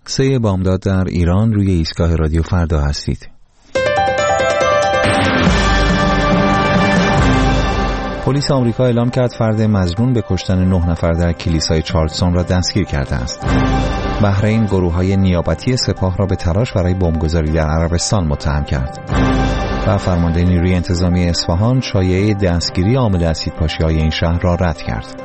3 بامداد در ایران روی ایستگاه رادیو فردا هستید. پلیس آمریکا اعلام کرد فرد مظنون به کشتن 9 نفر در کلیسای چارلستون را دستگیر کرده است. بحرین گروه‌های نیابتی سپاه را به تلاش برای بمبگذاری در عربستان متهم کرد. و فرمانده نیروی انتظامی اصفهان شایعه دستگیری عامل اسیدپاشی‌های این شهر را رد کرد.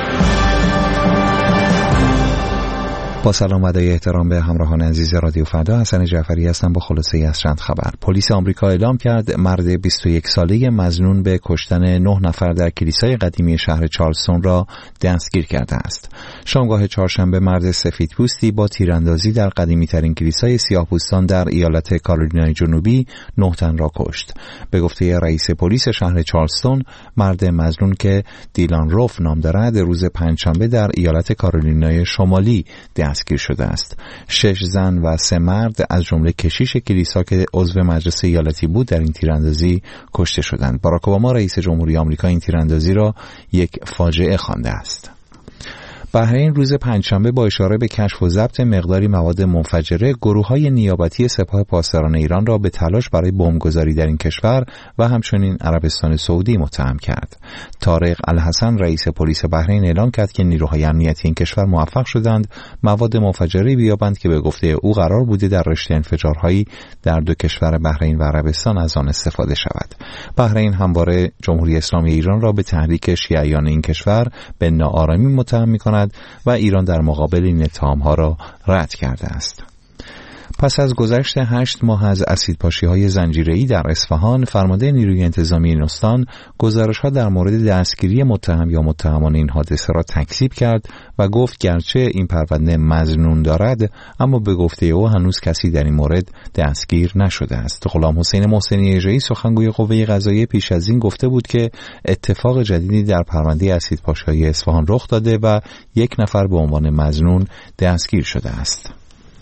با سلام و ادای احترام به همراهان عزیز رادیو فردا، حسن جعفری هستم با خلاصه‌ای از چند خبر. پلیس آمریکا اعلام کرد مرد 21 ساله مظنون به کشتن 9 نفر در کلیسای قدیمی شهر چارلستون را دستگیر کرده است. شامگاه چهارشنبه مرد سفیدپوستی با تیراندازی در قدیمی‌ترین کلیسای سیاه‌پوستان در ایالت کارولینای جنوبی 9 تن را کشت. به گفته رئیس پلیس شهر چارلستون، مرد مظنون که دیلان روف نام دارد روز پنجشنبه در ایالت کارولینای شمالی دستگیر شده است. 6 زن و 3 مرد از جمله کشیش کلیسا که عضو مجلس ایالتی بود در این تیراندازی کشته شدند. باراک اوباما رئیس جمهوری آمریکا این تیراندازی را یک فاجعه خوانده است. بحرین روز پنجشنبه با اشاره به کشف و ضبط مقداری مواد منفجره، گروه‌های نیابتی سپاه پاسداران ایران را به تلاش برای بمبگذاری در این کشور و همچنین عربستان سعودی متهم کرد. طارق الحسن رئیس پلیس بحرین اعلام کرد که نیروهای امنیتی این کشور موفق شدند مواد منفجره بیابند که به گفته او قرار بوده در رشته انفجارهایی در 2 کشور بحرین و عربستان از آن استفاده شود. بحرین همواره جمهوری اسلامی ایران را به تحریک شیعیان این کشور به ناآرامی متهم می‌کند و ایران در مقابل این اتهام‌ها را رد کرده است. پس از گذشت 8 ماه از اسیدپاشی‌های زنجیره‌ای در اصفهان، فرمانده نیروی انتظامی این استان گزارش‌ها در مورد دستگیری متهم یا متهمان این حادثه را تکذیب کرد و گفت گرچه این پرونده مظنون دارد، اما به گفته او هنوز کسی در این مورد دستگیر نشده است. غلام حسین محسنی اژه‌ای سخنگوی قوه قضاییه پیش از این گفته بود که اتفاق جدیدی در پرونده اسیدپاشی‌های اصفهان رخ داده و 1 نفر به عنوان مظنون دستگیر شده است.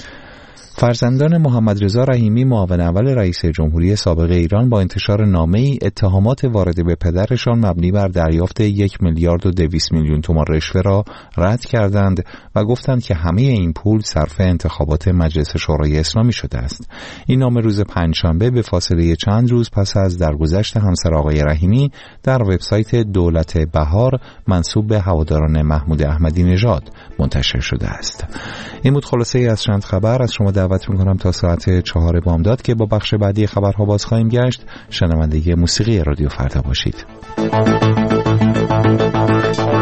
فرزندان محمد رضا رحیمی معاون اول رئیس جمهوری سابق ایران با انتشار نامه‌ای اتهامات وارده به پدرشان مبنی بر دریافت 1,200,000,000 تومان رشوه را رد کردند و گفتند که همه این پول صرف انتخابات مجلس شورای اسلامی شده است. این نامه روز پنجشنبه به فاصله چند روز پس از درگذشت همسر آقای رحیمی در وبسایت دولت بهار منسوب به هواداران محمود احمدی نژاد منتشر شده است. این بود خلاصه‌ای از چند خبر. از شما دعوت می‌کنم تا ساعت 4 بامداد که با بخش بعدی خبرها باز خواهیم گشت شنونده موسیقی رادیو فردا باشید.